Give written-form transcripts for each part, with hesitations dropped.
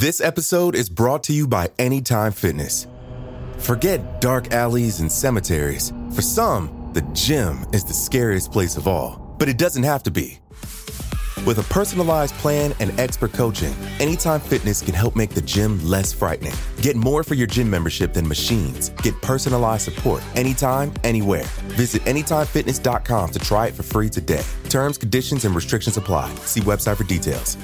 This episode is brought to you by Anytime Fitness. Forget dark alleys and cemeteries. For some, the gym is the scariest place of all, but it doesn't have to be. With a personalized plan and expert coaching, Anytime Fitness can help make the gym less frightening. Get more for your gym membership than machines. Get personalized support anytime, anywhere. Visit AnytimeFitness.com to try it for free today. Terms, conditions, and restrictions apply. See website for details.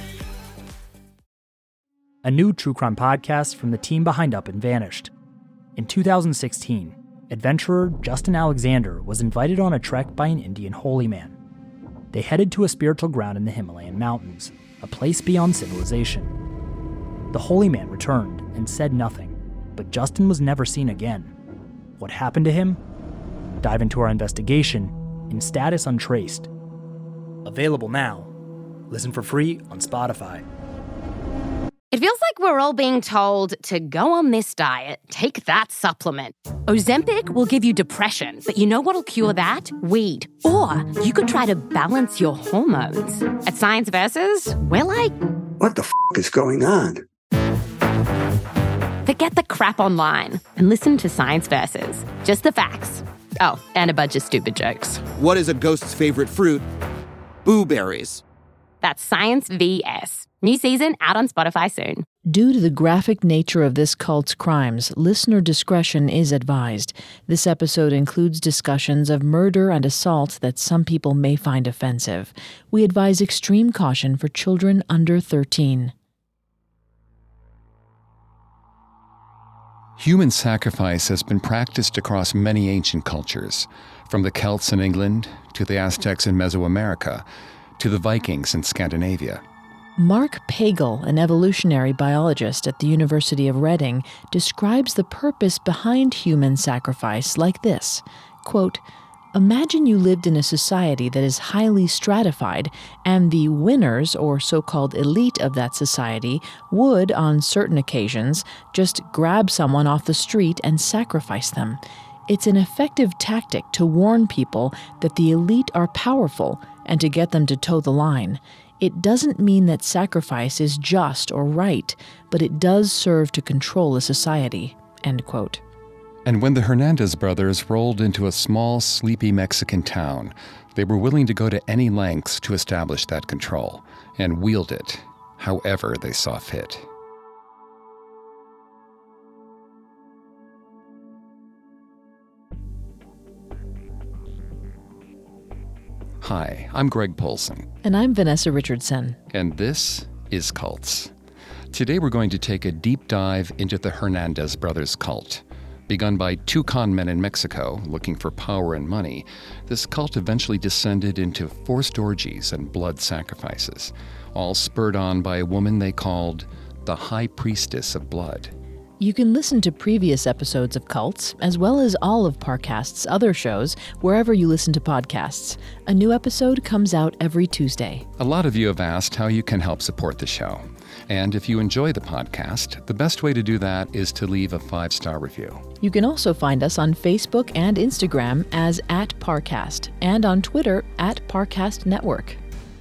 A new true crime podcast from the team behind Up and Vanished. In 2016, adventurer Justin Alexander was invited on a trek by an Indian holy man. They headed to a spiritual ground in the Himalayan mountains, a place beyond civilization. The holy man returned and said nothing, but Justin was never seen again. What happened to him? Dive into our investigation in Status Untraced. Available now. Listen for free on Spotify. It feels like we're all being told to go on this diet, take that supplement. Ozempic will give you depression, but you know what'll cure that? Weed. Or you could try to balance your hormones. At Science Versus, we're like, what the is going on? Forget the crap online and listen to Science Versus. Just the facts. Oh, and a bunch of stupid jokes. What is a ghost's favorite fruit? Blueberries. That's Science VS. New season out on Spotify soon. Due to the graphic nature of this cult's crimes, listener discretion is advised. This episode includes discussions of murder and assault that some people may find offensive. We advise extreme caution for children under 13. Human sacrifice has been practiced across many ancient cultures, from the Celts in England to the Aztecs in Mesoamerica to the Vikings in Scandinavia. Mark Pagel, an evolutionary biologist at the University of Reading, describes the purpose behind human sacrifice like this, quote, "Imagine you lived in a society that is highly stratified, and the winners, or so-called elite of that society, would, on certain occasions, just grab someone off the street and sacrifice them. It's an effective tactic to warn people that the elite are powerful and to get them to toe the line. It doesn't mean that sacrifice is just or right, but it does serve to control a society." End quote. And when the Hernandez brothers rolled into a small, sleepy Mexican town, they were willing to go to any lengths to establish that control and wield it however they saw fit. Hi, I'm Greg Polson. And I'm Vanessa Richardson. And this is Cults. Today we're going to take a deep dive into the Hernandez brothers cult. Begun by two con men in Mexico looking for power and money, this cult eventually descended into forced orgies and blood sacrifices, all spurred on by a woman they called the High Priestess of Blood. You can listen to previous episodes of Cults, as well as all of Parcast's other shows, wherever you listen to podcasts. A new episode comes out every Tuesday. A lot of you have asked how you can help support the show. And if you enjoy the podcast, the best way to do that is to leave a 5-star review. You can also find us on Facebook and Instagram as @Parcast, and on Twitter @Parcast Network.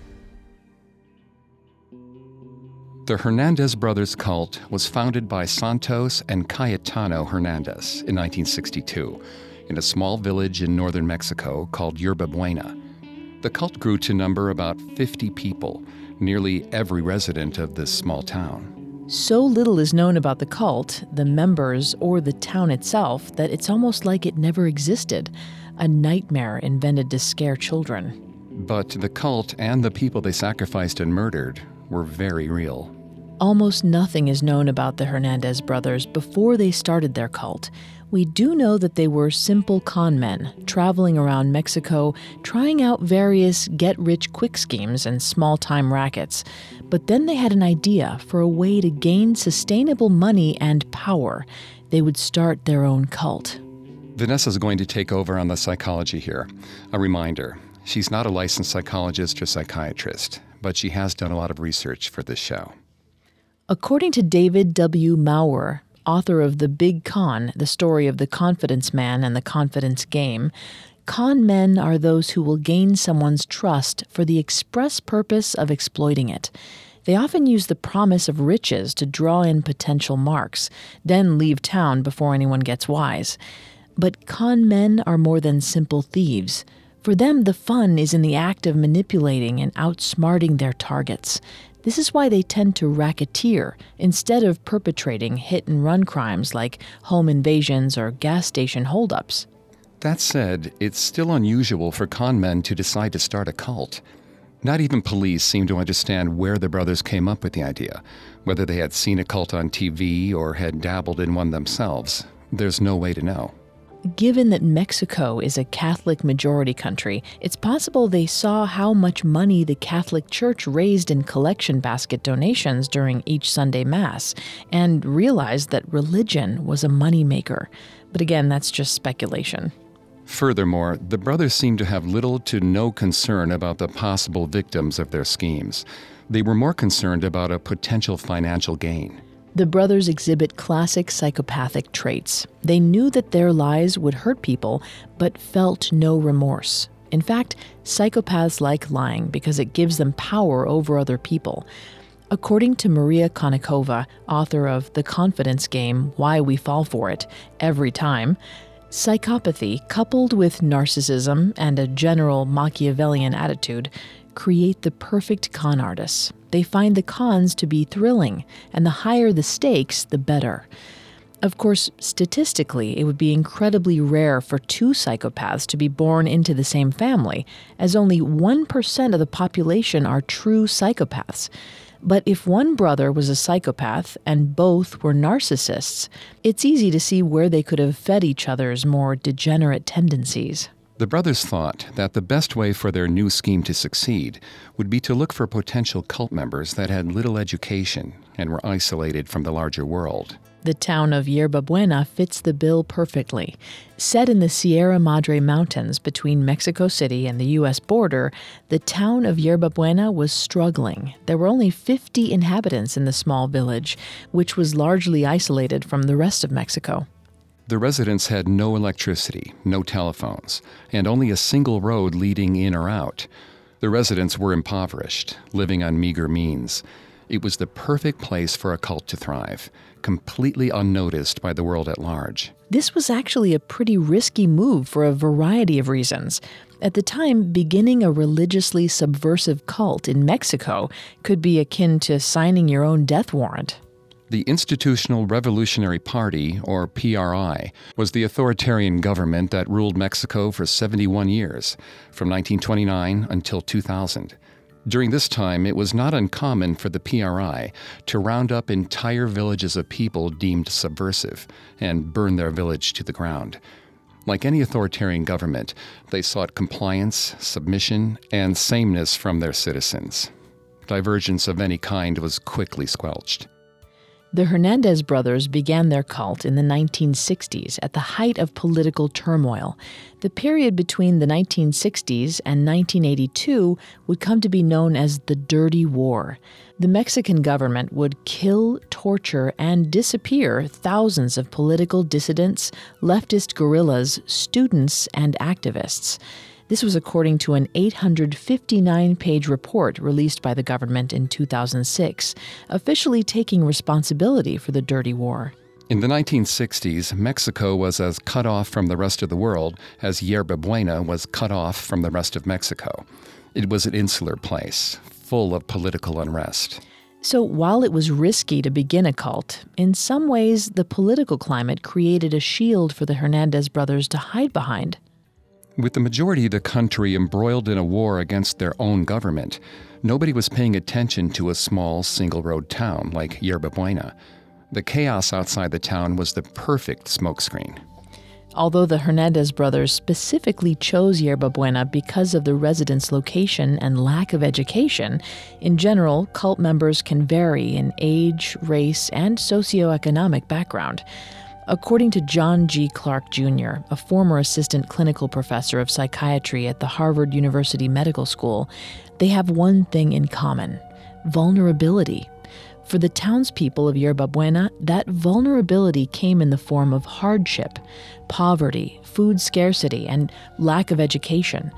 The Hernandez brothers cult was founded by Santos and Cayetano Hernandez in 1962 in a small village in northern Mexico called Yerba Buena. The cult grew to number about 50 people, nearly every resident of this small town. So little is known about the cult, the members, or the town itself that it's almost like it never existed, a nightmare invented to scare children. But the cult and the people they sacrificed and murdered were very real. Almost nothing is known about the Hernandez brothers before they started their cult. We do know that they were simple con men, traveling around Mexico, trying out various get-rich-quick schemes and small-time rackets. But then they had an idea for a way to gain sustainable money and power. They would start their own cult. Vanessa's going to take over on the psychology here. A reminder, she's not a licensed psychologist or psychiatrist, but she has done a lot of research for this show. According to David W. Maurer, author of The Big Con, the story of the confidence man and the confidence game, con men are those who will gain someone's trust for the express purpose of exploiting it. They often use the promise of riches to draw in potential marks, then leave town before anyone gets wise. But con men are more than simple thieves. For them, the fun is in the act of manipulating and outsmarting their targets. This is why they tend to racketeer instead of perpetrating hit-and-run crimes like home invasions or gas station holdups. That said, it's still unusual for con men to decide to start a cult. Not even police seem to understand where the brothers came up with the idea, whether they had seen a cult on TV or had dabbled in one themselves. There's no way to know. Given that Mexico is a Catholic majority country, it's possible they saw how much money the Catholic Church raised in collection basket donations during each Sunday Mass, and realized that religion was a moneymaker. But again, that's just speculation. Furthermore, the brothers seem to have little to no concern about the possible victims of their schemes. They were more concerned about a potential financial gain. The brothers exhibit classic psychopathic traits. They knew that their lies would hurt people, but felt no remorse. In fact, psychopaths like lying because it gives them power over other people. According to Maria Konnikova, author of The Confidence Game, Why We Fall For It, Every Time, psychopathy, coupled with narcissism and a general Machiavellian attitude, create the perfect con artists. They find the cons to be thrilling, and the higher the stakes, the better. Of course, statistically, it would be incredibly rare for two psychopaths to be born into the same family, as only 1% of the population are true psychopaths. But if one brother was a psychopath and both were narcissists, it's easy to see where they could have fed each other's more degenerate tendencies. The brothers thought that the best way for their new scheme to succeed would be to look for potential cult members that had little education and were isolated from the larger world. The town of Yerba Buena fits the bill perfectly. Set in the Sierra Madre Mountains between Mexico City and the U.S. border, the town of Yerba Buena was struggling. There were only 50 inhabitants in the small village, which was largely isolated from the rest of Mexico. The residents had no electricity, no telephones, and only a single road leading in or out. The residents were impoverished, living on meager means. It was the perfect place for a cult to thrive, completely unnoticed by the world at large. This was actually a pretty risky move for a variety of reasons. At the time, beginning a religiously subversive cult in Mexico could be akin to signing your own death warrant. The Institutional Revolutionary Party, or PRI, was the authoritarian government that ruled Mexico for 71 years, from 1929 until 2000. During this time, it was not uncommon for the PRI to round up entire villages of people deemed subversive and burn their village to the ground. Like any authoritarian government, they sought compliance, submission, and sameness from their citizens. Divergence of any kind was quickly squelched. The Hernandez brothers began their cult in the 1960s at the height of political turmoil. The period between the 1960s and 1982 would come to be known as the Dirty War. The Mexican government would kill, torture, and disappear thousands of political dissidents, leftist guerrillas, students, and activists. This was according to an 859-page report released by the government in 2006, officially taking responsibility for the Dirty War. In the 1960s, Mexico was as cut off from the rest of the world as Yerba Buena was cut off from the rest of Mexico. It was an insular place, full of political unrest. So while it was risky to begin a cult, in some ways the political climate created a shield for the Hernandez brothers to hide behind. With the majority of the country embroiled in a war against their own government, nobody was paying attention to a small, single-road town like Yerba Buena. The chaos outside the town was the perfect smokescreen. Although the Hernandez brothers specifically chose Yerba Buena because of the residents' location and lack of education, in general, cult members can vary in age, race, and socioeconomic background. According to John G. Clark, Jr., a former assistant clinical professor of psychiatry at the Harvard University Medical School, they have one thing in common: vulnerability. For the townspeople of Yerba Buena, that vulnerability came in the form of hardship, poverty, food scarcity, and lack of education.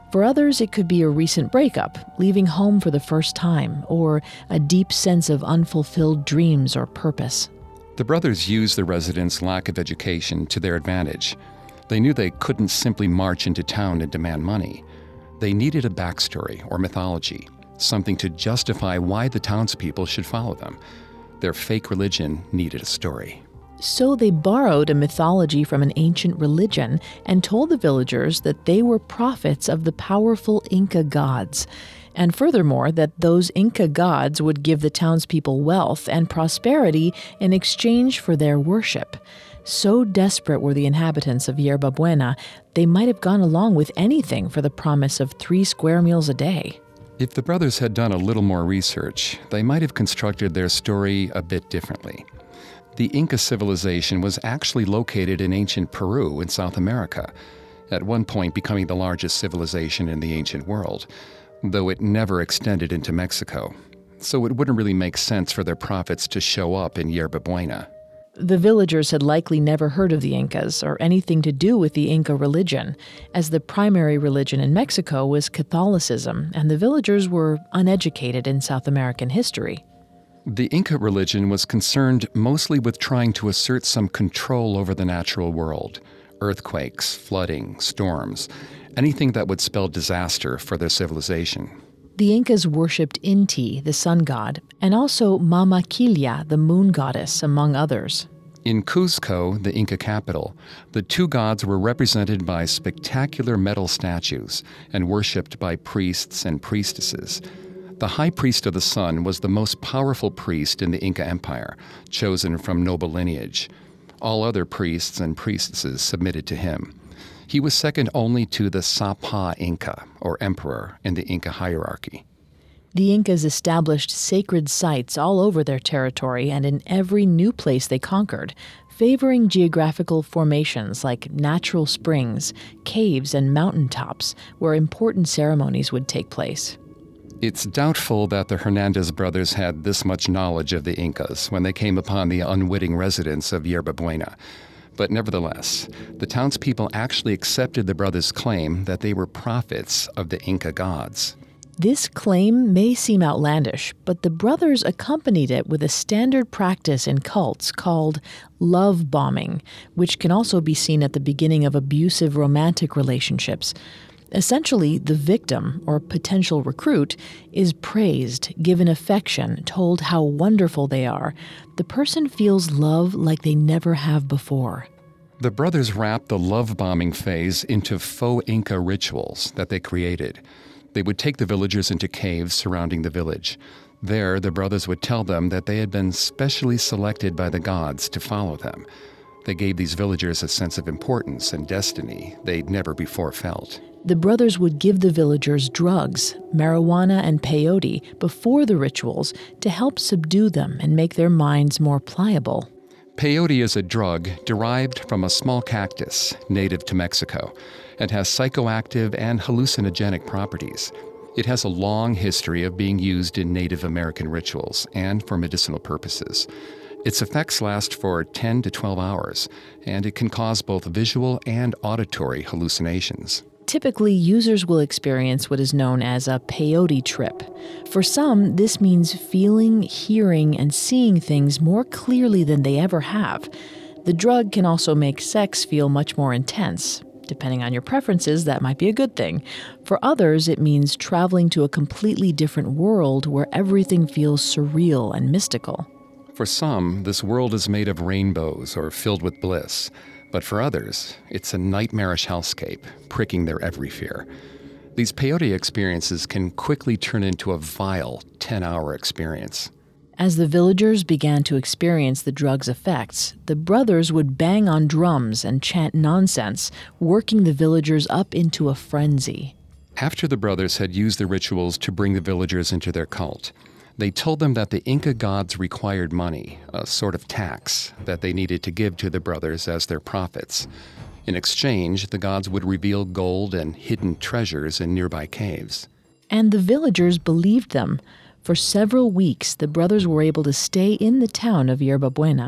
For others, it could be a recent breakup, leaving home for the first time, or a deep sense of unfulfilled dreams or purpose. The brothers used the residents' lack of education to their advantage. They knew they couldn't simply march into town and demand money. They needed a backstory or mythology, something to justify why the townspeople should follow them. Their fake religion needed a story. So they borrowed a mythology from an ancient religion and told the villagers that they were prophets of the powerful Inca gods. And furthermore, that those Inca gods would give the townspeople wealth and prosperity in exchange for their worship. So desperate were the inhabitants of Yerba Buena, they might have gone along with anything for the promise of 3 square meals a day. If the brothers had done a little more research, they might have constructed their story a bit differently. The Inca civilization was actually located in ancient Peru in South America, at one point becoming the largest civilization in the ancient world, though it never extended into Mexico. So it wouldn't really make sense for their prophets to show up in Yerba Buena. The villagers had likely never heard of the Incas or anything to do with the Inca religion, as the primary religion in Mexico was Catholicism, and the villagers were uneducated in South American history. The Inca religion was concerned mostly with trying to assert some control over the natural world. Earthquakes, flooding, storms, anything that would spell disaster for their civilization. The Incas worshipped Inti, the sun god, and also Mama Quilla, the moon goddess, among others. In Cuzco, the Inca capital, the 2 gods were represented by spectacular metal statues and worshipped by priests and priestesses. The high priest of the sun was the most powerful priest in the Inca Empire, chosen from noble lineage. All other priests and priestesses submitted to him. He was second only to the Sapa Inca, or emperor, in the Inca hierarchy. The Incas established sacred sites all over their territory and in every new place they conquered, favoring geographical formations like natural springs, caves, and mountaintops where important ceremonies would take place. It's doubtful that the Hernandez brothers had this much knowledge of the Incas when they came upon the unwitting residents of Yerba Buena. But nevertheless, the townspeople actually accepted the brothers' claim that they were prophets of the Inca gods. This claim may seem outlandish, but the brothers accompanied it with a standard practice in cults called love bombing, which can also be seen at the beginning of abusive romantic relationships. Essentially, the victim, or potential recruit, is praised, given affection, told how wonderful they are. The person feels love like they never have before. The brothers wrapped the love bombing phase into faux Inca rituals that they created. They would take the villagers into caves surrounding the village. There, the brothers would tell them that they had been specially selected by the gods to follow them. They gave these villagers a sense of importance and destiny they'd never before felt. The brothers would give the villagers drugs, marijuana and peyote, before the rituals to help subdue them and make their minds more pliable. Peyote is a drug derived from a small cactus native to Mexico and has psychoactive and hallucinogenic properties. It has a long history of being used in Native American rituals and for medicinal purposes. Its effects last for 10 to 12 hours, and it can cause both visual and auditory hallucinations. Typically, users will experience what is known as a peyote trip. For some, this means feeling, hearing, and seeing things more clearly than they ever have. The drug can also make sex feel much more intense. Depending on your preferences, that might be a good thing. For others, it means traveling to a completely different world where everything feels surreal and mystical. For some, this world is made of rainbows or filled with bliss. But for others, it's a nightmarish hellscape, pricking their every fear. These peyote experiences can quickly turn into a vile 10-hour experience. As the villagers began to experience the drug's effects, the brothers would bang on drums and chant nonsense, working the villagers up into a frenzy. After the brothers had used the rituals to bring the villagers into their cult, they told them that the Inca gods required money, a sort of tax, that they needed to give to the brothers as their prophets. In exchange, the gods would reveal gold and hidden treasures in nearby caves. And the villagers believed them. For several weeks, the brothers were able to stay in the town of Yerba Buena.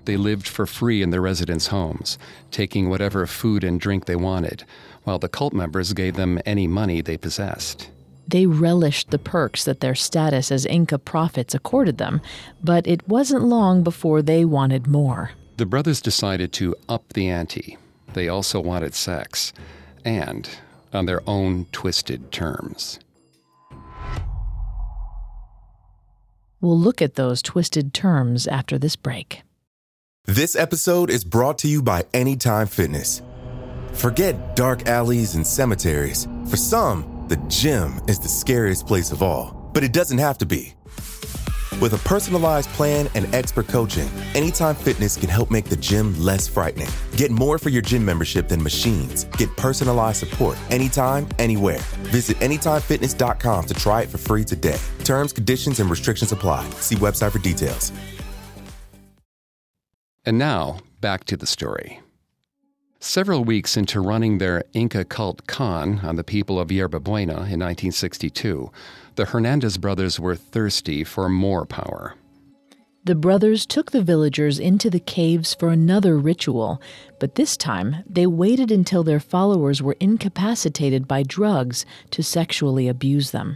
They lived for free in their residence homes, taking whatever food and drink they wanted, while the cult members gave them any money they possessed. They relished the perks that their status as Inca prophets accorded them, but it wasn't long before they wanted more. The brothers decided to up the ante. They also wanted sex, and on their own twisted terms. We'll look at those twisted terms after this break. This episode is brought to you by Anytime Fitness. Forget dark alleys and cemeteries. For some, the gym is the scariest place of all, but it doesn't have to be. With a personalized plan and expert coaching, Anytime Fitness can help make the gym less frightening. Get more for your gym membership than machines. Get personalized support anytime, anywhere. Visit AnytimeFitness.com to try it for free today. Terms, conditions, and restrictions apply. See website for details. And now, back to the story. Several weeks into running their Inca cult con on the people of Yerba Buena in 1962, the Hernandez brothers were thirsty for more power. The brothers took the villagers into the caves for another ritual, but this time they waited until their followers were incapacitated by drugs to sexually abuse them.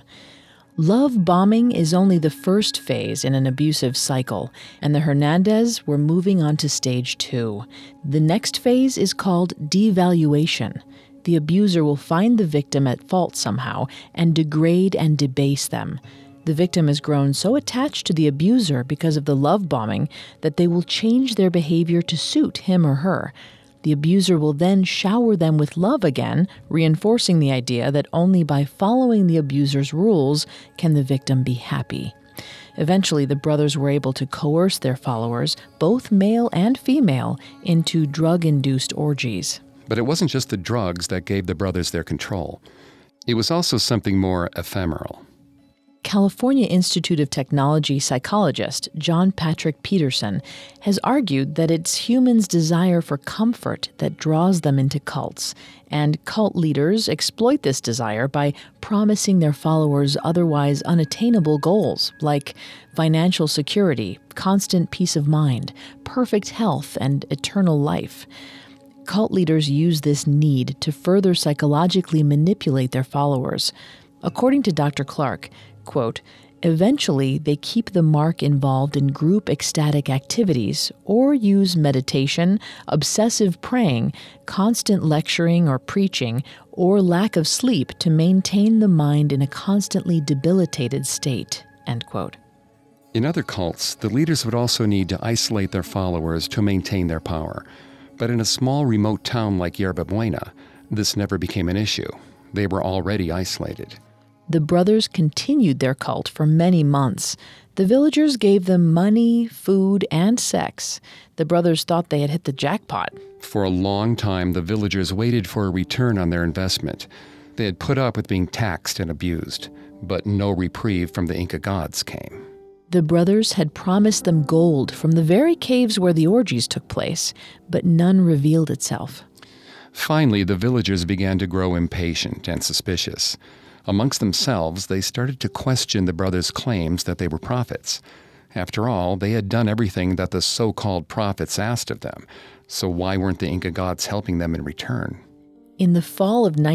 Love bombing is only the first phase in an abusive cycle, and the Hernandez were moving on to stage 2. The next phase is called devaluation. The abuser will find the victim at fault somehow and degrade and debase them. The victim has grown so attached to the abuser because of the love bombing that they will change their behavior to suit him or her. The abuser will then shower them with love again, reinforcing the idea that only by following the abuser's rules can the victim be happy. Eventually, the brothers were able to coerce their followers, both male and female, into drug-induced orgies. But it wasn't just the drugs that gave the brothers their control. It was also something more ephemeral. California Institute of Technology psychologist John Patrick Peterson has argued that it's humans' desire for comfort that draws them into cults, and cult leaders exploit this desire by promising their followers otherwise unattainable goals like financial security, constant peace of mind, perfect health, and eternal life. Cult leaders use this need to further psychologically manipulate their followers. According to Dr. Clark, quote, eventually they keep the mark involved in group ecstatic activities or use meditation, obsessive praying, constant lecturing or preaching, or lack of sleep to maintain the mind in a constantly debilitated state, end quote. In other cults, the leaders would also need to isolate their followers to maintain their power. But in a small remote town like Yerba Buena, this never became an issue. They were already isolated. The brothers continued their cult for many months. The villagers gave them money, food, and sex. The brothers thought they had hit the jackpot. For a long time, the villagers waited for a return on their investment. They had put up with being taxed and abused, but no reprieve from the Inca gods came. The brothers had promised them gold from the very caves where the orgies took place, but none revealed itself. Finally, the villagers began to grow impatient and suspicious. Amongst themselves, they started to question the brothers' claims that they were prophets. After all, they had done everything that the so-called prophets asked of them, so why weren't the Inca gods helping them in return? In the fall of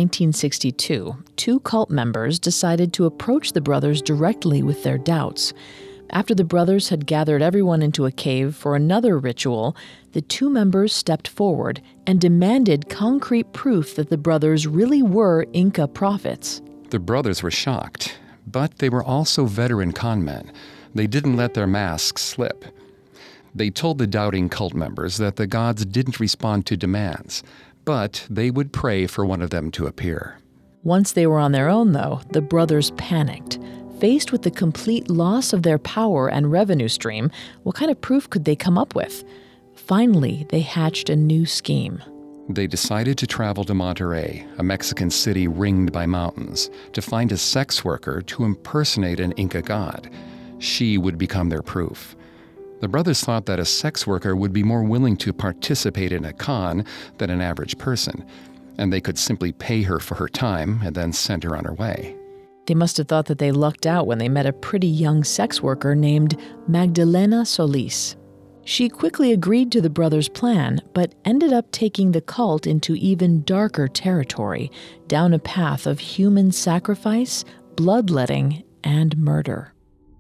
1962, 2 cult members decided to approach the brothers directly with their doubts. After the brothers had gathered everyone into a cave for another ritual, the 2 members stepped forward and demanded concrete proof that the brothers really were Inca prophets. The brothers were shocked, but they were also veteran con men. They didn't let their masks slip. They told the doubting cult members that the gods didn't respond to demands, but they would pray for one of them to appear. Once they were on their own, though, the brothers panicked. Faced with the complete loss of their power and revenue stream, what kind of proof could they come up with? Finally, they hatched a new scheme. They decided to travel to Monterrey, a Mexican city ringed by mountains, to find a sex worker to impersonate an Inca god. She would become their proof. The brothers thought that a sex worker would be more willing to participate in a con than an average person, and they could simply pay her for her time and then send her on her way. They must have thought that they lucked out when they met a pretty young sex worker named Magdalena Solis. She quickly agreed to the brothers' plan, but ended up taking the cult into even darker territory, down a path of human sacrifice, bloodletting, and murder.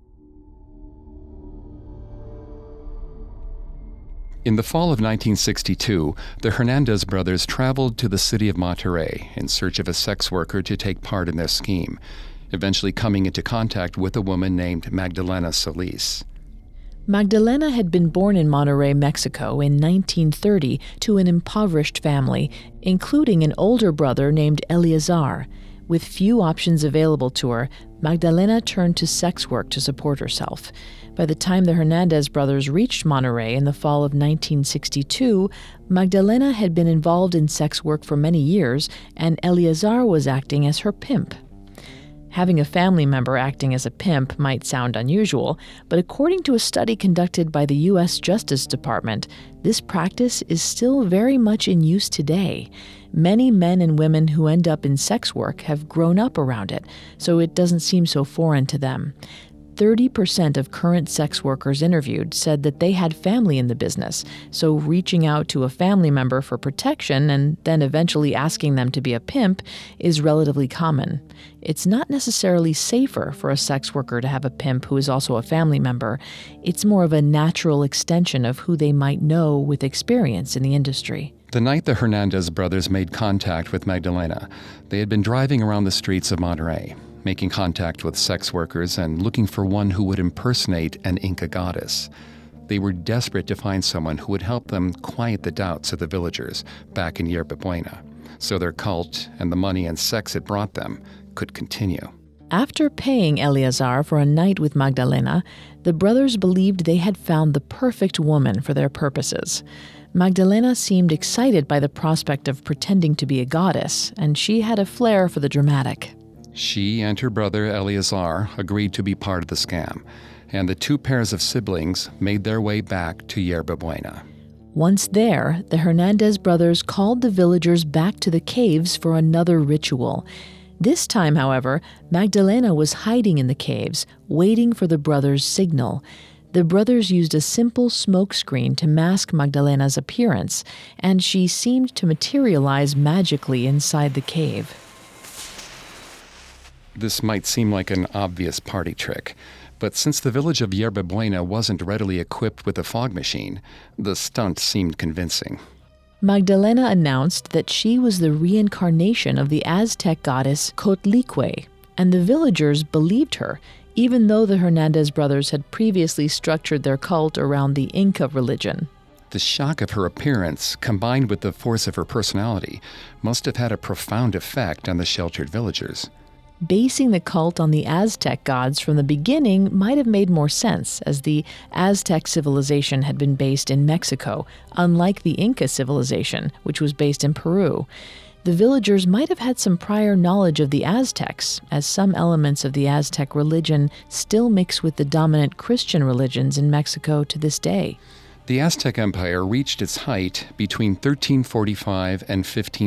In the fall of 1962, the Hernandez brothers traveled to the city of Monterrey in search of a sex worker to take part in their scheme, eventually coming into contact with a woman named Magdalena Solis. Magdalena had been born in Monterrey, Mexico in 1930 to an impoverished family, including an older brother named Eleazar. With few options available to her, Magdalena turned to sex work to support herself. By the time the Hernandez brothers reached Monterrey in the fall of 1962, Magdalena had been involved in sex work for many years, and Eleazar was acting as her pimp. Having a family member acting as a pimp might sound unusual, but according to a study conducted by the U.S. Justice Department, this practice is still very much in use today. Many men and women who end up in sex work have grown up around it, so it doesn't seem so foreign to them. 30% of current sex workers interviewed said that they had family in the business, so reaching out to a family member for protection and then eventually asking them to be a pimp is relatively common. It's not necessarily safer for a sex worker to have a pimp who is also a family member. It's more of a natural extension of who they might know with experience in the industry. The night the Hernandez brothers made contact with Magdalena, they had been driving around the streets of Monterrey, making contact with sex workers and looking for one who would impersonate an Inca goddess. They were desperate to find someone who would help them quiet the doubts of the villagers back in Yerba Buena, so their cult and the money and sex it brought them could continue. After paying Eleazar for a night with Magdalena, the brothers believed they had found the perfect woman for their purposes. Magdalena seemed excited by the prospect of pretending to be a goddess, and she had a flair for the dramatic. She and her brother Eleazar agreed to be part of the scam, and the two pairs of siblings made their way back to Yerba Buena. Once there, the Hernandez brothers called the villagers back to the caves for another ritual. This time, however, Magdalena was hiding in the caves, waiting for the brothers' signal. The brothers used a simple smoke screen to mask Magdalena's appearance, and she seemed to materialize magically inside the cave. This might seem like an obvious party trick, but since the village of Yerba Buena wasn't readily equipped with a fog machine, the stunt seemed convincing. Magdalena announced that she was the reincarnation of the Aztec goddess Coatlicue, and the villagers believed her, even though the Hernandez brothers had previously structured their cult around the Inca religion. The shock of her appearance, combined with the force of her personality, must have had a profound effect on the sheltered villagers. Basing the cult on the Aztec gods from the beginning might have made more sense, as the Aztec civilization had been based in Mexico, unlike the Inca civilization, which was based in Peru. The villagers might have had some prior knowledge of the Aztecs, as some elements of the Aztec religion still mix with the dominant Christian religions in Mexico to this day. The Aztec Empire reached its height between 1345 and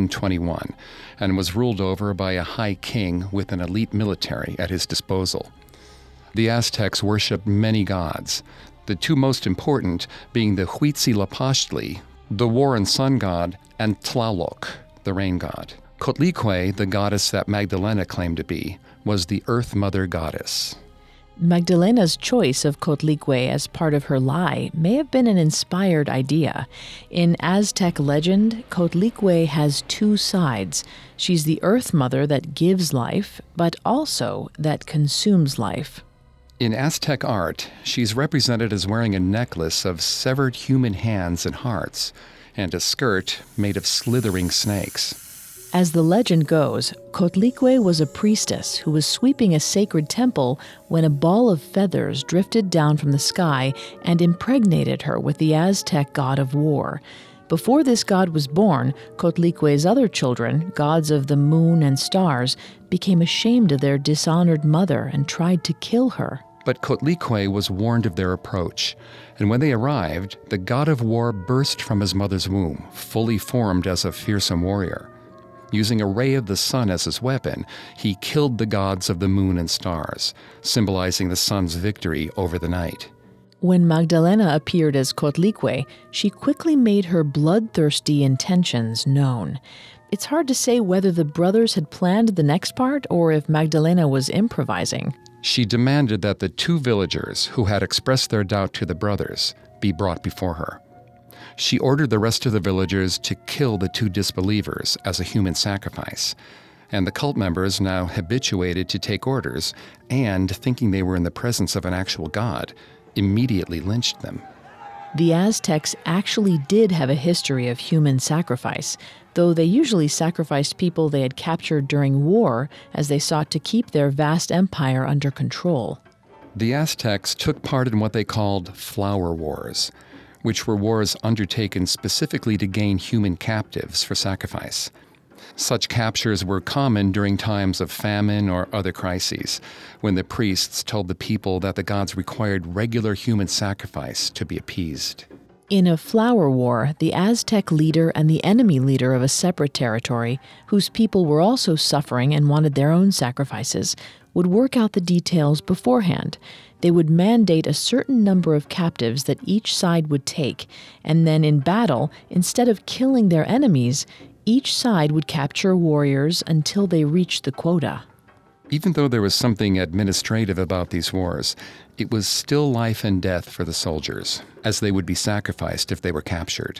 1521 and was ruled over by a high king with an elite military at his disposal. The Aztecs worshipped many gods, the two most important being the Huitzilopochtli, the war and sun god, and Tlaloc, the rain god. Coatlicue, the goddess that Magdalena claimed to be, was the Earth Mother goddess. Magdalena's choice of Coatlicue as part of her lie may have been an inspired idea. In Aztec legend, Coatlicue has two sides. She's the Earth Mother that gives life, but also that consumes life. In Aztec art, she's represented as wearing a necklace of severed human hands and hearts, and a skirt made of slithering snakes. As the legend goes, Coatlicue was a priestess who was sweeping a sacred temple when a ball of feathers drifted down from the sky and impregnated her with the Aztec god of war. Before this god was born, Coatlicue's other children, gods of the moon and stars, became ashamed of their dishonored mother and tried to kill her. But Coatlicue was warned of their approach, and when they arrived, the god of war burst from his mother's womb, fully formed as a fearsome warrior. Using a ray of the sun as his weapon, he killed the gods of the moon and stars, symbolizing the sun's victory over the night. When Magdalena appeared as Coatlicue, she quickly made her bloodthirsty intentions known. It's hard to say whether the brothers had planned the next part or if Magdalena was improvising. She demanded that the 2 villagers who had expressed their doubt to the brothers be brought before her. She ordered the rest of the villagers to kill the 2 disbelievers as a human sacrifice, and the cult members, now habituated to take orders and thinking they were in the presence of an actual god, immediately lynched them. The Aztecs actually did have a history of human sacrifice, though they usually sacrificed people they had captured during war as they sought to keep their vast empire under control. The Aztecs took part in what they called flower wars, which were wars undertaken specifically to gain human captives for sacrifice. Such captures were common during times of famine or other crises, when the priests told the people that the gods required regular human sacrifice to be appeased. In a flower war, the Aztec leader and the enemy leader of a separate territory, whose people were also suffering and wanted their own sacrifices, would work out the details beforehand. They would mandate a certain number of captives that each side would take, and then in battle, instead of killing their enemies, each side would capture warriors until they reached the quota. Even though there was something administrative about these wars, it was still life and death for the soldiers, as they would be sacrificed if they were captured.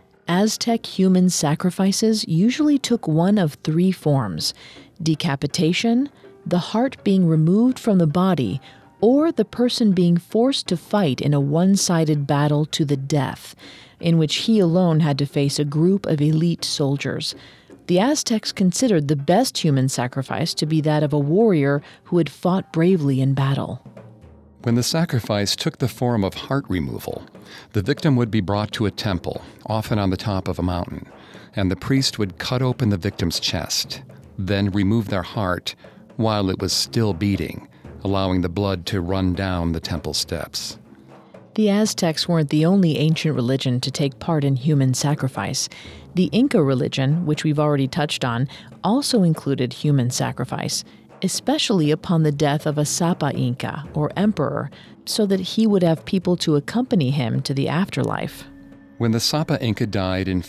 Aztec human sacrifices usually took one of 3 forms: decapitation, the heart being removed from the body, or the person being forced to fight in a one-sided battle to the death, in which he alone had to face a group of elite soldiers. The Aztecs considered the best human sacrifice to be that of a warrior who had fought bravely in battle. When the sacrifice took the form of heart removal, the victim would be brought to a temple, often on the top of a mountain, and the priest would cut open the victim's chest, then remove their heart while it was still beating, allowing the blood to run down the temple steps. The Aztecs weren't the only ancient religion to take part in human sacrifice. The Inca religion, which we've already touched on, also included human sacrifice, especially upon the death of a Sapa Inca, or emperor, so that he would have people to accompany him to the afterlife. When the Sapa Inca died in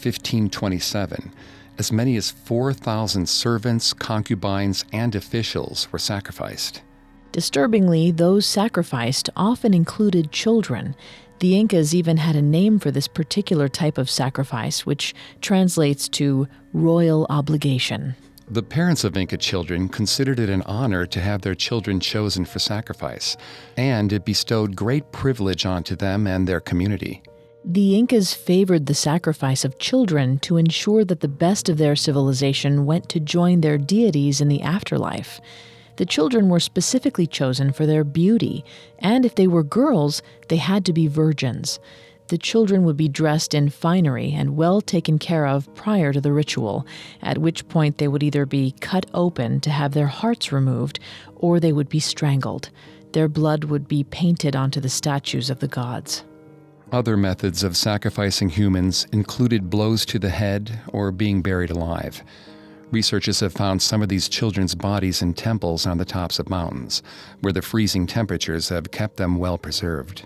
1527, as many as 4,000 servants, concubines, and officials were sacrificed. Disturbingly, those sacrificed often included children. The Incas even had a name for this particular type of sacrifice, which translates to royal obligation. The parents of Inca children considered it an honor to have their children chosen for sacrifice, and it bestowed great privilege onto them and their community. The Incas favored the sacrifice of children to ensure that the best of their civilization went to join their deities in the afterlife. The children were specifically chosen for their beauty, and if they were girls, they had to be virgins. The children would be dressed in finery and well taken care of prior to the ritual, at which point they would either be cut open to have their hearts removed, or they would be strangled. Their blood would be painted onto the statues of the gods. Other methods of sacrificing humans included blows to the head or being buried alive. Researchers have found some of these children's bodies in temples on the tops of mountains, where the freezing temperatures have kept them well preserved.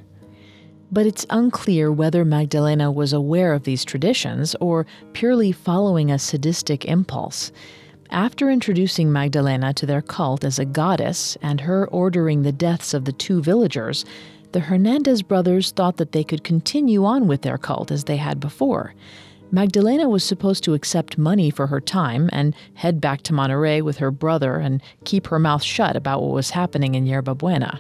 But it's unclear whether Magdalena was aware of these traditions or purely following a sadistic impulse. After introducing Magdalena to their cult as a goddess and her ordering the deaths of the 2 villagers, the Hernandez brothers thought that they could continue on with their cult as they had before. Magdalena was supposed to accept money for her time and head back to Monterrey with her brother and keep her mouth shut about what was happening in Yerba Buena.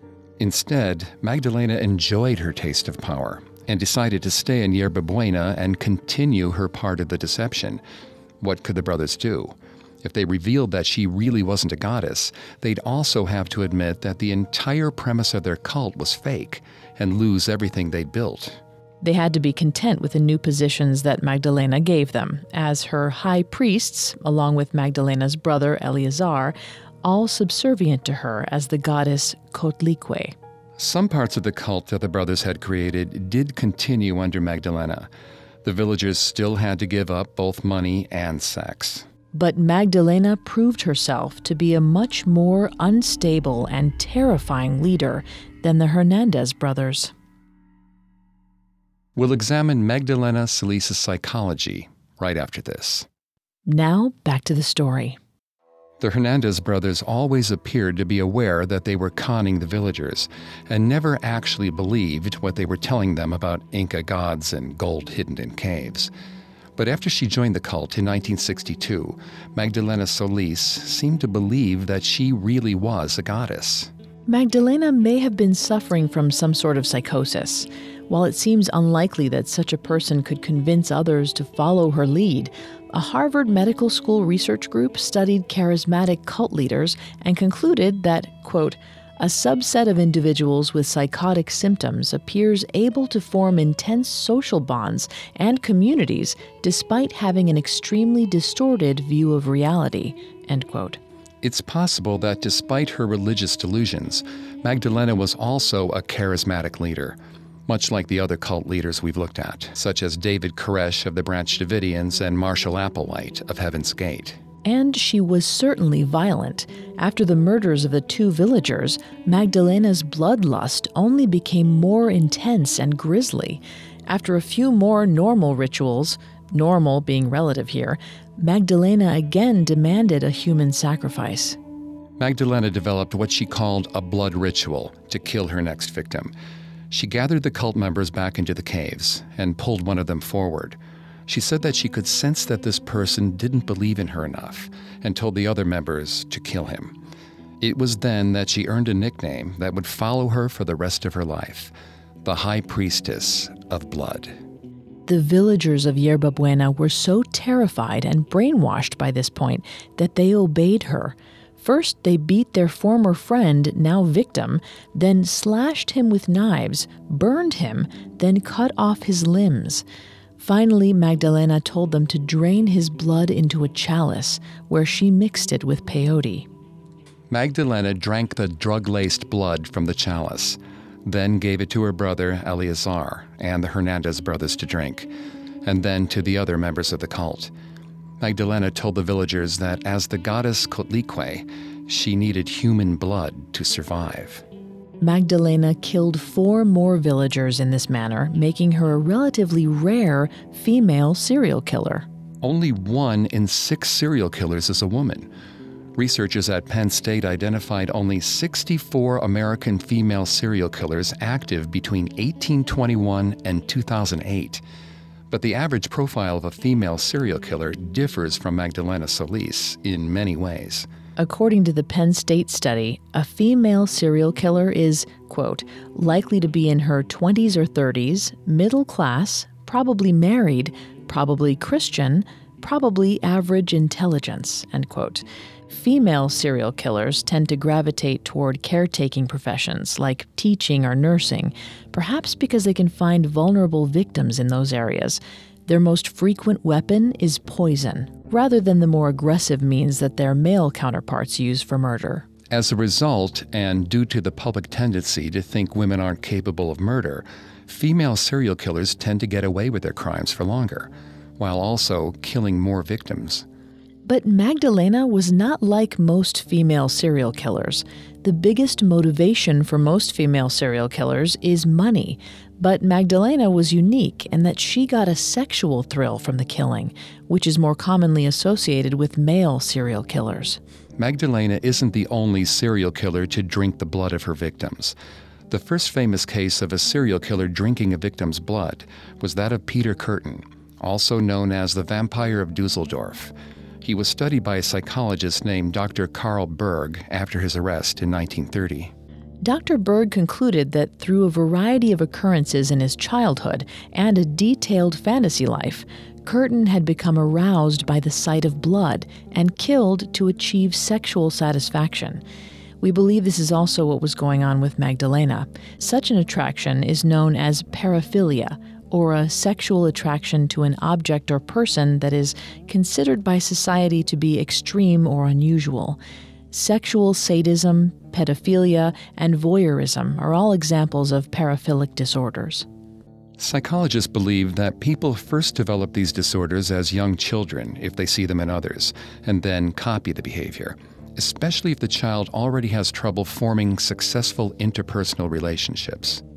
Instead, Magdalena enjoyed her taste of power and decided to stay in Yerba Buena and continue her part of the deception. What could the brothers do? If they revealed that she really wasn't a goddess, they'd also have to admit that the entire premise of their cult was fake and lose everything they'd built. They had to be content with the new positions that Magdalena gave them, as her high priests, along with Magdalena's brother Eleazar, all subservient to her as the goddess Coatlicue. Some parts of the cult that the brothers had created did continue under Magdalena. The villagers still had to give up both money and sex. But Magdalena proved herself to be a much more unstable and terrifying leader than the Hernandez brothers. We'll examine Magdalena Solis's psychology right after this. Now, back to the story. The Hernandez brothers always appeared to be aware that they were conning the villagers and never actually believed what they were telling them about Inca gods and gold hidden in caves. But after she joined the cult in 1962, Magdalena Solis seemed to believe that she really was a goddess. Magdalena may have been suffering from some sort of psychosis. While it seems unlikely that such a person could convince others to follow her lead, a Harvard Medical School research group studied charismatic cult leaders and concluded that, quote, a subset of individuals with psychotic symptoms appears able to form intense social bonds and communities despite having an extremely distorted view of reality, end quote. It's possible that despite her religious delusions, Magdalena was also a charismatic leader, much like the other cult leaders we've looked at, such as David Koresh of the Branch Davidians and Marshall Applewhite of Heaven's Gate. And she was certainly violent. After the murders of the two villagers, Magdalena's bloodlust only became more intense and grisly. After a few more normal rituals, normal being relative here, Magdalena again demanded a human sacrifice. Magdalena developed what she called a blood ritual to kill her next victim. She gathered the cult members back into the caves and pulled one of them forward. She said that she could sense that this person didn't believe in her enough and told the other members to kill him. It was then that she earned a nickname that would follow her for the rest of her life, the High Priestess of Blood. The villagers of Yerba Buena were so terrified and brainwashed by this point that they obeyed her. First, they beat their former friend, now victim, then slashed him with knives, burned him, then cut off his limbs. Finally, Magdalena told them to drain his blood into a chalice, where she mixed it with peyote. Magdalena drank the drug-laced blood from the chalice, then gave it to her brother Eleazar and the Hernandez brothers to drink, and then to the other members of the cult. Magdalena told the villagers that as the goddess Coatlicue, she needed human blood to survive. Magdalena killed 4 more villagers in this manner, making her a relatively rare female serial killer. Only 1 in 6 serial killers is a woman. Researchers at Penn State identified only 64 American female serial killers active between 1821 and 2008. But the average profile of a female serial killer differs from Magdalena Solis in many ways. According to the Penn State study, a female serial killer is, quote, likely to be in her 20s or 30s, middle class, probably married, probably Christian, probably average intelligence, end quote. Female serial killers tend to gravitate toward caretaking professions like teaching or nursing, perhaps because they can find vulnerable victims in those areas. Their most frequent weapon is poison, rather than the more aggressive means that their male counterparts use for murder. As a result, and due to the public tendency to think women aren't capable of murder, female serial killers tend to get away with their crimes for longer, while also killing more victims. But Magdalena was not like most female serial killers. The biggest motivation for most female serial killers is money. But Magdalena was unique in that she got a sexual thrill from the killing, which is more commonly associated with male serial killers. Magdalena isn't the only serial killer to drink the blood of her victims. The first famous case of a serial killer drinking a victim's blood was that of Peter Kürten, also known as the Vampire of Dusseldorf. He was studied by a psychologist named Dr. Carl Berg after his arrest in 1930. Dr. Berg concluded that through a variety of occurrences in his childhood and a detailed fantasy life, Kürten had become aroused by the sight of blood and killed to achieve sexual satisfaction. We believe this is also what was going on with Magdalena. Such an attraction is known as paraphilia, or a sexual attraction to an object or person that is considered by society to be extreme or unusual. Sexual sadism, pedophilia, and voyeurism are all examples of paraphilic disorders. Psychologists believe that people first develop these disorders as young children if they see them in others, and then copy the behavior, especially if the child already has trouble forming successful interpersonal relationships.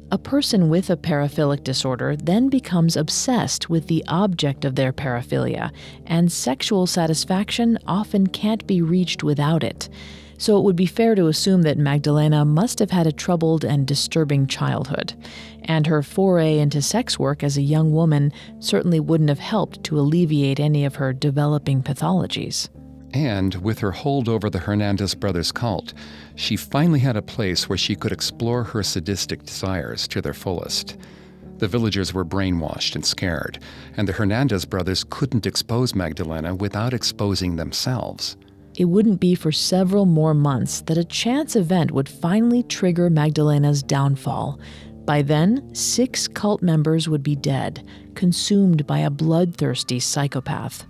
A person with a paraphilic disorder then becomes obsessed with the object of their paraphilia, and sexual satisfaction often can't be reached without it. So it would be fair to assume that Magdalena must have had a troubled and disturbing childhood, and her foray into sex work as a young woman certainly wouldn't have helped to alleviate any of her developing pathologies. And with her hold over the Hernandez brothers cult, she finally had a place where she could explore her sadistic desires to their fullest. The villagers were brainwashed and scared, and the Hernandez brothers couldn't expose Magdalena without exposing themselves. It wouldn't be for several more months that a chance event would finally trigger Magdalena's downfall. By then, 6 cult members would be dead, consumed by a bloodthirsty psychopath.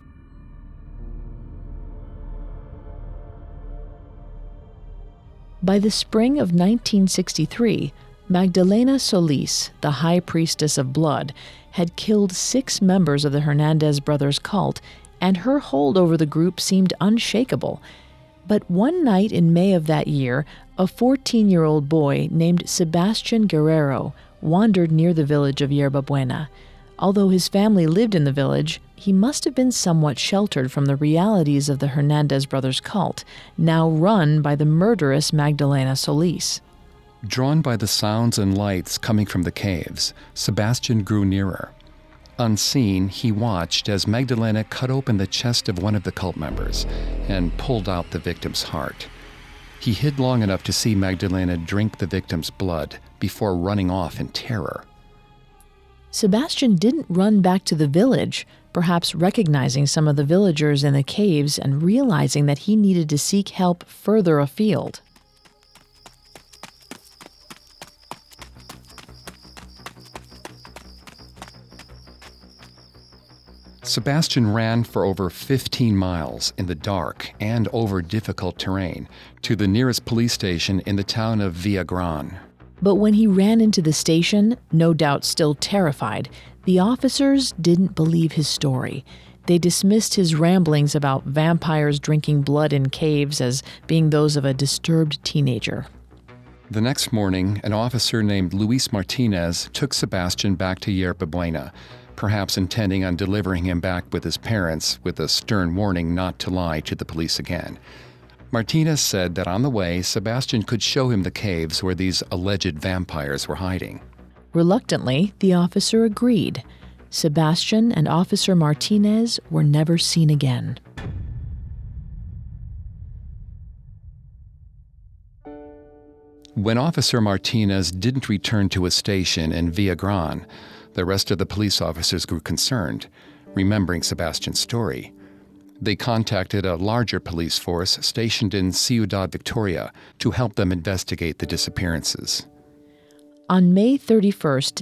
By the spring of 1963, Magdalena Solis, the high priestess of blood, had killed 6 members of the Hernandez brothers' cult, and her hold over the group seemed unshakable. But one night in May of that year, a 14-year-old boy named Sebastian Guerrero wandered near the village of Yerba Buena. Although his family lived in the village, he must have been somewhat sheltered from the realities of the Hernandez brothers' cult, now run by the murderous Magdalena Solis. Drawn by the sounds and lights coming from the caves, Sebastian grew nearer. Unseen, he watched as Magdalena cut open the chest of one of the cult members and pulled out the victim's heart. He hid long enough to see Magdalena drink the victim's blood before running off in terror. Sebastian didn't run back to the village, perhaps recognizing some of the villagers in the caves and realizing that he needed to seek help further afield. Sebastian ran for over 15 miles in the dark and over difficult terrain to the nearest police station in the town of Villagran. But when he ran into the station, no doubt still terrified, the officers didn't believe his story. They dismissed his ramblings about vampires drinking blood in caves as being those of a disturbed teenager. The next morning, an officer named Luis Martinez took Sebastian back to Yerba Buena, perhaps intending on delivering him back with his parents with a stern warning not to lie to the police again. Martinez said that on the way, Sebastian could show him the caves where these alleged vampires were hiding. Reluctantly, the officer agreed. Sebastian and Officer Martinez were never seen again. When Officer Martinez didn't return to his station in Villagran, the rest of the police officers grew concerned, remembering Sebastian's story. They contacted a larger police force stationed in Ciudad Victoria to help them investigate the disappearances. On May 31st,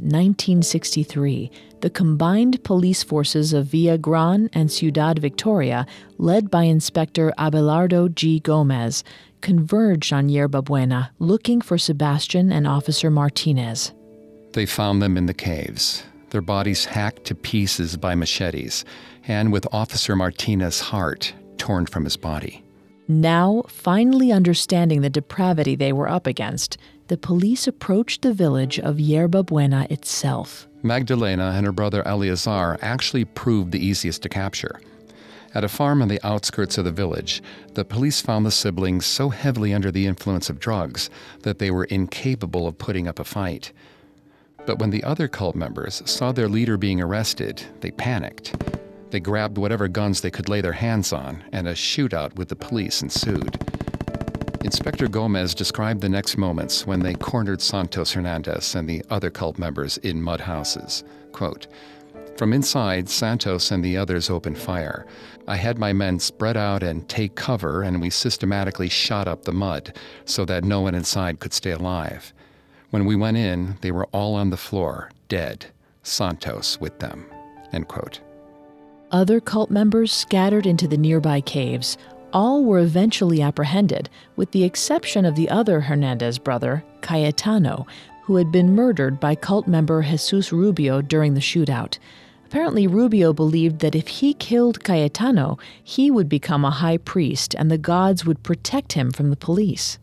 1963, the combined police forces of Villagran and Ciudad Victoria, led by Inspector Abelardo G. Gomez, converged on Yerba Buena, looking for Sebastian and Officer Martinez. They found them in the caves, their bodies hacked to pieces by machetes, and with Officer Martinez's heart torn from his body. Now, finally understanding the depravity they were up against, the police approached the village of Yerba Buena itself. Magdalena and her brother Eleazar actually proved the easiest to capture. At a farm on the outskirts of the village, the police found the siblings so heavily under the influence of drugs that they were incapable of putting up a fight. But when the other cult members saw their leader being arrested, they panicked. They grabbed whatever guns they could lay their hands on, and a shootout with the police ensued. Inspector Gomez described the next moments when they cornered Santos Hernandez and the other cult members in mud houses. Quote, "From inside, Santos and the others opened fire. I had my men spread out and take cover, and we systematically shot up the mud so that no one inside could stay alive. When we went in, they were all on the floor, dead, Santos with them." End quote. Other cult members scattered into the nearby caves. All were eventually apprehended, with the exception of the other Hernandez brother, Cayetano, who had been murdered by cult member Jesus Rubio during the shootout. Apparently, Rubio believed that if he killed Cayetano, he would become a high priest and the gods would protect him from the police.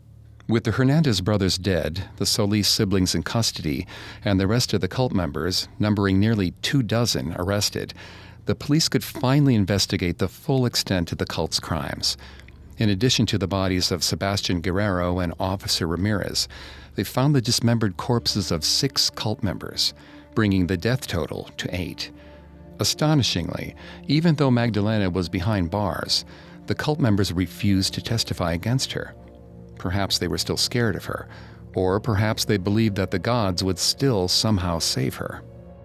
With the Hernandez brothers dead, the Solis siblings in custody, and the rest of the cult members, numbering nearly 24, arrested, the police could finally investigate the full extent of the cult's crimes. In addition to the bodies of Sebastian Guerrero and Officer Ramirez, they found the dismembered corpses of 6 cult members, bringing the death total to 8. Astonishingly, even though Magdalena was behind bars, the cult members refused to testify against her. Perhaps they were still scared of her, or perhaps they believed that the gods would still somehow save her.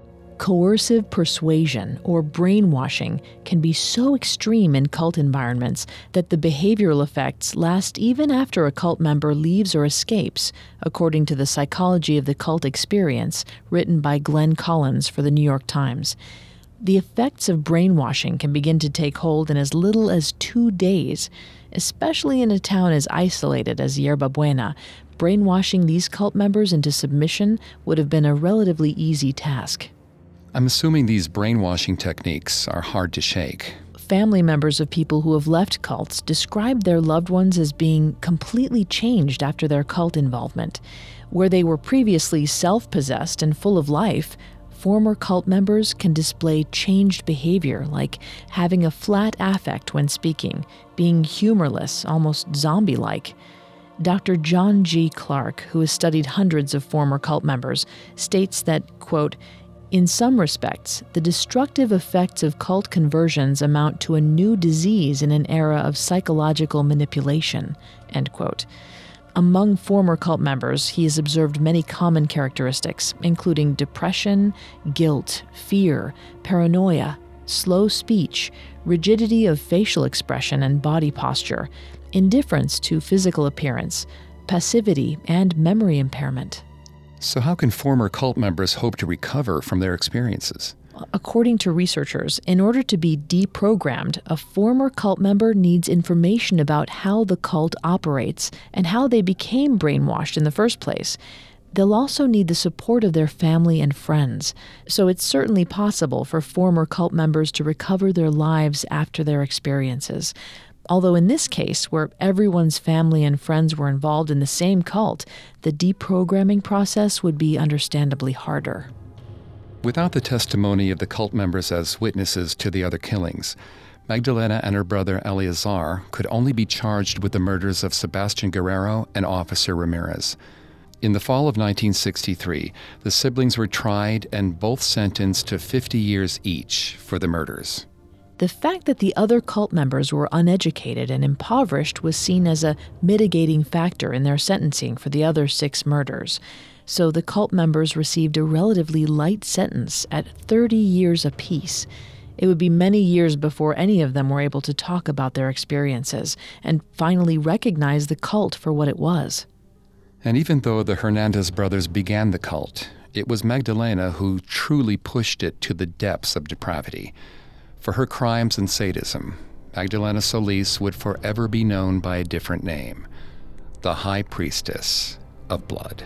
Coercive persuasion, or brainwashing, can be so extreme in cult environments that the behavioral effects last even after a cult member leaves or escapes, according to The Psychology of the Cult Experience, written by Glenn Collins for the New York Times. The effects of brainwashing can begin to take hold in as little as 2 days. Especially in a town as isolated as Yerba Buena, brainwashing these cult members into submission would have been a relatively easy task. I'm assuming these brainwashing techniques are hard to shake. Family members of people who have left cults describe their loved ones as being completely changed after their cult involvement. Where they were previously self-possessed and full of life, former cult members can display changed behavior, like having a flat affect when speaking, being humorless, almost zombie-like. Dr. John G. Clark, who has studied hundreds of former cult members, states that, quote, "In some respects, the destructive effects of cult conversions amount to a new disease in an era of psychological manipulation," end quote. Among former cult members, he has observed many common characteristics, including depression, guilt, fear, paranoia, slow speech, rigidity of facial expression and body posture, indifference to physical appearance, passivity, and memory impairment. So how can former cult members hope to recover from their experiences? According to researchers, in order to be deprogrammed, a former cult member needs information about how the cult operates and how they became brainwashed in the first place. They'll also need the support of their family and friends. So it's certainly possible for former cult members to recover their lives after their experiences. Although in this case, where everyone's family and friends were involved in the same cult, the deprogramming process would be understandably harder. Without the testimony of the cult members as witnesses to the other killings, Magdalena and her brother Eleazar could only be charged with the murders of Sebastian Guerrero and Officer Ramirez. In the fall of 1963, the siblings were tried and both sentenced to 50 years each for the murders. The fact that the other cult members were uneducated and impoverished was seen as a mitigating factor in their sentencing for the other 6 murders. So the cult members received a relatively light sentence at 30 years apiece. It would be many years before any of them were able to talk about their experiences and finally recognize the cult for what it was. And even though the Hernandez brothers began the cult, it was Magdalena who truly pushed it to the depths of depravity. For her crimes and sadism, Magdalena Solis would forever be known by a different name, the High Priestess of Blood.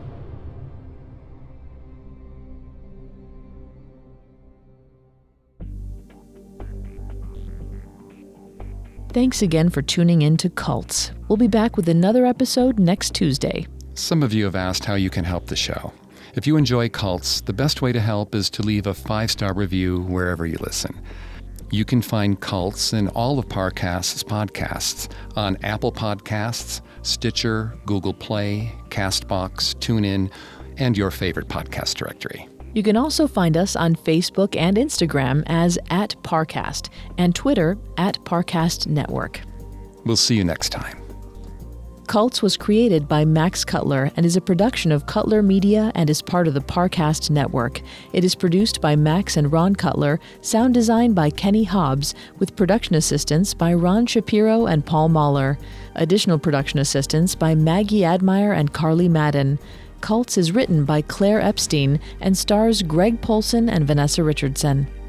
Thanks again for tuning in to Cults. We'll be back with another episode next Tuesday. Some of you have asked how you can help the show. If you enjoy Cults, the best way to help is to leave a 5-star review wherever you listen. You can find Cults and all of Parcast's podcasts on Apple Podcasts, Stitcher, Google Play, CastBox, TuneIn, and your favorite podcast directory. You can also find us on Facebook and Instagram as @Parcast and Twitter @Parcast Network. We'll see you next time. Cults was created by Max Cutler and is a production of Cutler Media and is part of the Parcast Network. It is produced by Max and Ron Cutler, sound design by Kenny Hobbs, with production assistance by Ron Shapiro and Paul Mahler. Additional production assistance by Maggie Admire and Carly Madden. Cults is written by Claire Epstein and stars Greg Polson and Vanessa Richardson.